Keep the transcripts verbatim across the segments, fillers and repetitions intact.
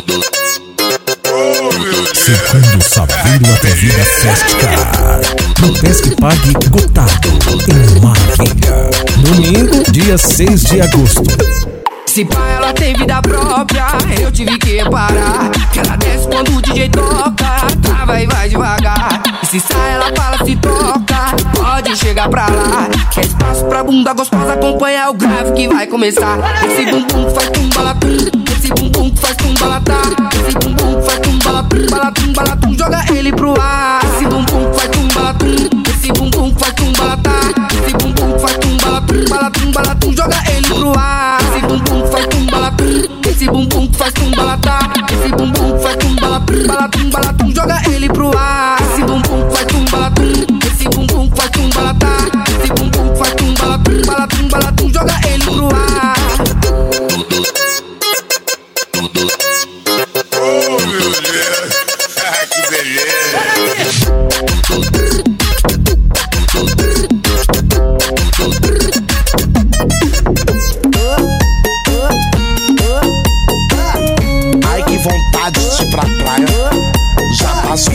Segundo Saveiro Atrevida Festcar, no Pesque Pague Gotado, em Maravilha. Domingo, dia seis de agosto. Se pá, ela tem vida própria, eu tive que parar. Que ela desce quando o D J toca, trava e vai devagar. E se sai, ela fala, se toca, pode chegar pra lá. Quer espaço pra bunda gostosa, acompanha o grave que vai começar. Esse bumbum que faz tum balatum, esse bumbum que faz tum balatá. Esse bumbum que faz tum balatum, balatum, balatum, joga ele pro ar. Esse bumbum que faz tum balatum, esse bumbum que faz tum balatá. Esse bumbum que faz tum balatum, balatum, balatum, joga ele pro ar. Esse bumbum que faz tum balatum, esse bumbum que faz tum balatá. Esse bumbum que faz tum balatum, balatum, balatum, joga ele pro ar. Esse bumbum que faz tum balatum, esse bumbum que faz tum balatá. Esse bumbum que faz tum balatum, balatum, balatum, joga ele pro ar. Oh, meu Deus, que beleza. Ai, que vontade de ir pra praia, já passou.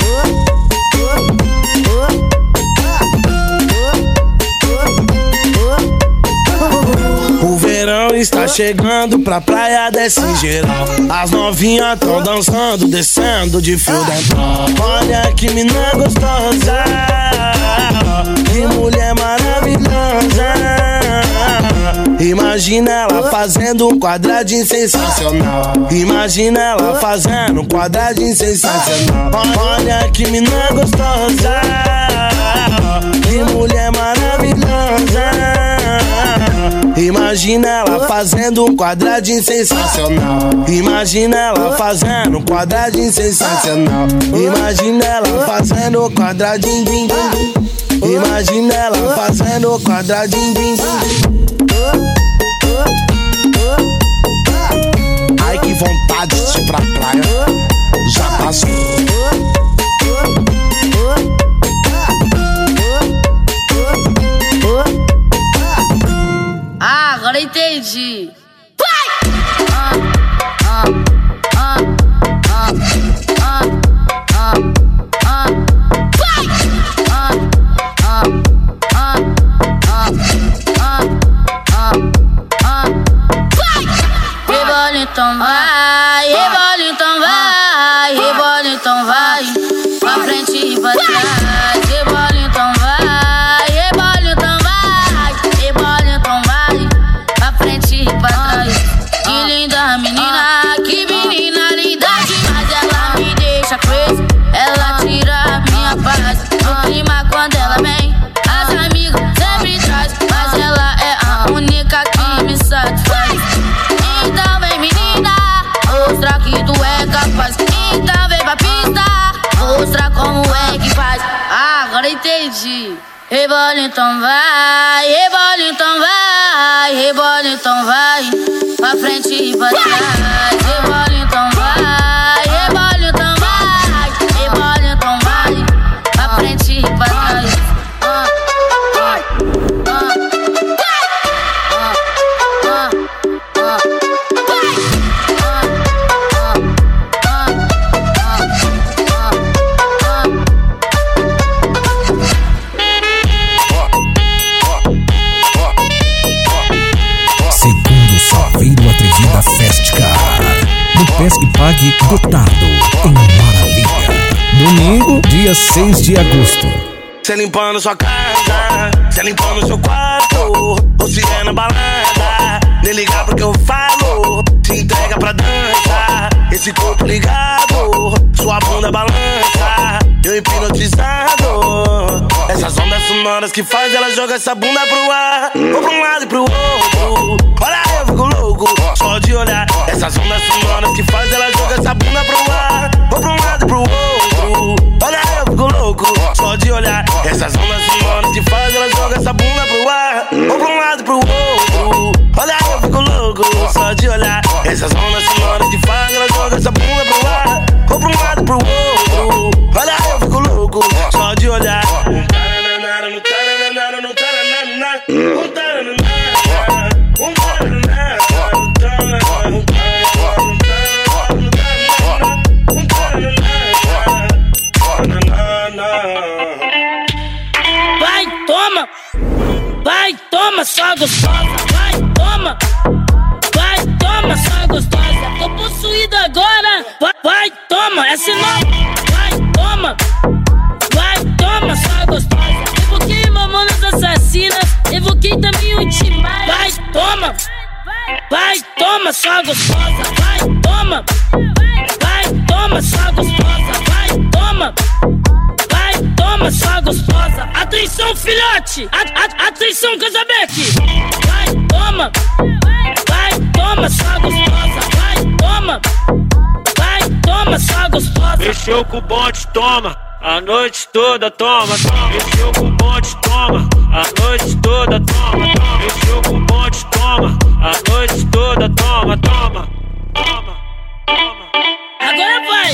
O verão está chegando, pra praia desce geral. As novinhas tão dançando, descendo de fio dental. Olha que mina gostosa, que mulher maravilhosa. Imagina ela fazendo um quadradinho sensacional. Imagina ela fazendo um quadradinho sensacional. Olha que mina gostosa, que mulher maravilhosa. Imagina ela fazendo um quadradinho sensacional. Imagina ela fazendo um quadradinho sensacional. Imagina ela fazendo um quadradinho, din, din. Imagina ela fazendo um quadradinho, din, din. Ai, que vontade de ir pra praia, já passou. Ah, agora entendi. Vai! Ah, ah, ah, ah, ah, ah, ah. Vai! Ah, ah, ah, ah, ah, ah, ah. Vai! Rebola então vai, rebola então vai, rebola então vai, pra frente e pra trás. Rebola então vai, rebola então vai, rebola então vai, pra frente e pra trás. Que linda menina, que menina linda demais. Ela me deixa crazy, ela tira a minha paz. No clima quando ela vem, as amigas sempre traz, mas ela é a única que me satisfaz. Então vem menina, mostra que tu é capaz. Então vem pra pista, mostra como é que faz. Ah, agora entendi. Rebola então vai, rebola então vai, rebola então vai, pra frente e pra trás. Rebola então vai, rebola então vai, rebola então vai, pra frente e pra trás. Ah, ah, ah, vai! Ah, ah, ah, vai! Ah, ah, ah, ah, ah, ah. Segundo Saveiro Atrevida Festcar, no Pesque Pague Gotado, em Maravilha. Domingo, dia seis de agosto. Cê limpando sua casa, cê limpando seu quarto, você é na balada, nem ligar pro que eu falo, te entrega pra dança, esse corpo ligado, sua bunda balança, eu hipnotizado. Essas ondas sonoras que faz ela joga essa bunda pro ar, ou pra um lado e pro outro. Olha, eu fico louco, só de olhar. Essas ondas sonoras que faz ela joga essa bunda pro ar, ou pra um lado e pro outro. Olha, eu fico louco, só de olhar. Essas ondas sonoras que faz ela joga essa bunda pro ar, ou pra um lado e pro outro. Olha, eu fico louco, só de olhar. Essas ondas sonoras que faz ela joga essa bunda pro ar, ou pra um lado e pro outro. Olha, eu fico louco, só de olhar. toma, só gostosa. Tô possuído agora. Vai, vai, toma, essa é nova. Vai, toma. Vai, toma, só gostosa. Evoquei mamonas assassinas. Evoquei também o Timaya. Vai, toma. Vai, toma, só gostosa. Vai, toma. Vai, toma, só gostosa. Vai, toma. Vai, toma, só gostosa. Atenção, filhote. A, a, atenção, Casabeck. Vai, toma. Vai, toma, só gostosa. Vai, toma. Vai, toma, só gostosa. Mexeu com o bonde, toma. A noite toda, toma, toma. Mexeu com o bonde, toma. A noite toda, toma, toma. Mexeu com o bonde, toma. A noite toda, toma, toma. Toma, toma. Agora vai.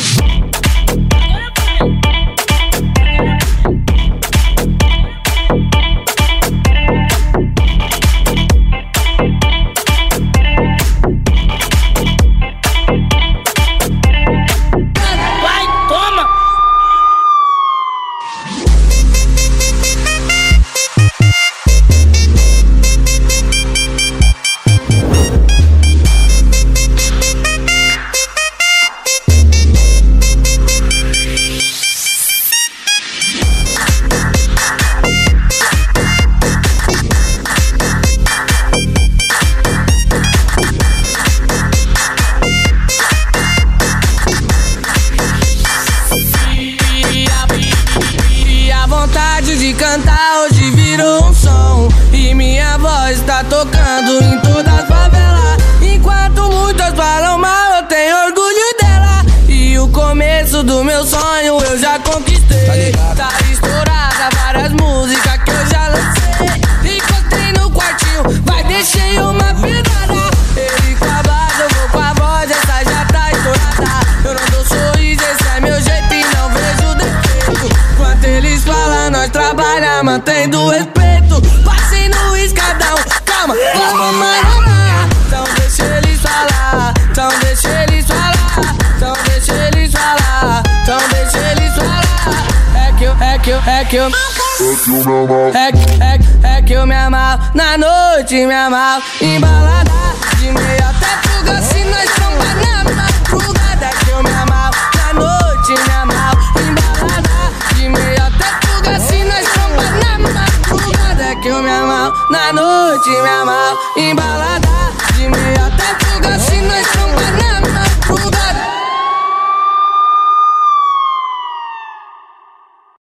Cantar hoje virou um som e minha voz tá tocando em todas as favelas. Enquanto muitas falam mal, eu tenho orgulho dela. E o começo do meu sonho eu já conquistei. Tá estourada várias músicas que eu já lancei. Encostei no quartinho, vai deixei uma pedrada. Ele com a base, eu vou com a voz, essa já tá estourada. Eu não dou sorriso, esse é meu jeito e não vejo defeito. Enquanto eles falam, nós trabalha, mantendo respeito. Passei no escadão, calma, vamos maronar. Então deixa eles falar, então deixa eles falar, então deixa eles falar, então deixa eles falar. É que eu, é que eu, é que eu, é que, é que, é que eu me amarro, na noite me amarro, embalada, de meia até fuga, se nós tromba na madrugada. É que eu me amarro, na noite me amarro, embalada, de meia até fuga, se nós tromba na madrugada. É que eu me amarro, na noite me amarro, embalada.